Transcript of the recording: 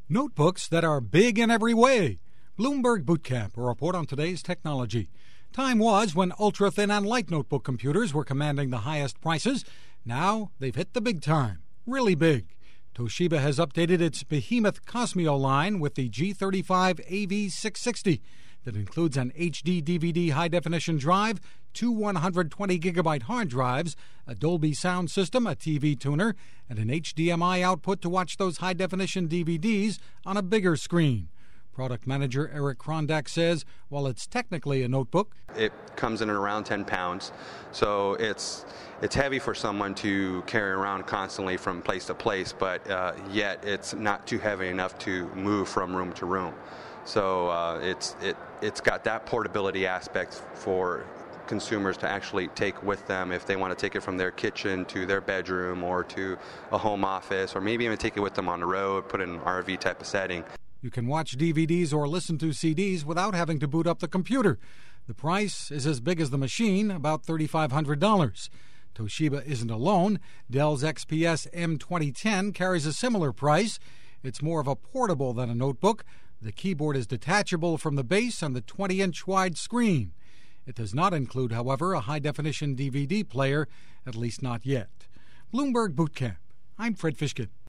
Notebooks that are big in every way. Bloomberg Bootcamp, a report on today's technology. Time was when ultra-thin and light notebook computers were commanding the highest prices. Now they've hit the big time. Really big. Toshiba has updated its behemoth Cosmio line with the G35 AV660 that includes an HD DVD high-definition drive, two 120-gigabyte hard drives, a Dolby sound system, a TV tuner, and an HDMI output to watch those high-definition DVDs on a bigger screen. Product manager Eric Krondak says while it's technically a notebook, it comes in at around 10 pounds, so it's heavy for someone to carry around constantly from place to place, but yet it's not too heavy enough to move from room to room. So it's got that portability aspect for consumers to actually take with them if they want to take it from their kitchen to their bedroom or to a home office, or maybe even take it with them on the road, put it in an RV type of setting. You can watch DVDs or listen to CDs without having to boot up the computer. The price is as big as the machine, about $3,500. Toshiba isn't alone. Dell's XPS M2010 carries a similar price. It's more of a portable than a notebook. The keyboard is detachable from the base and the 20-inch wide screen. It does not include, however, a high-definition DVD player, at least not yet. Bloomberg Bootcamp. I'm Fred Fishkin.